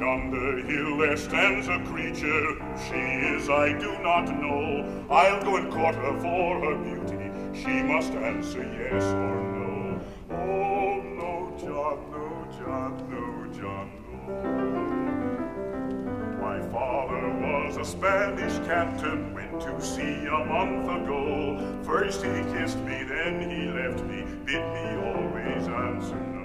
On the hill there stands a creature. Who she is I do not know. I'll go and court her for her beauty. She must answer yes or no. Oh, no, John, no, John, no, John, no. My father was a Spanish captain, went to sea a month ago. First he kissed me, then he left me, bid me always answer no.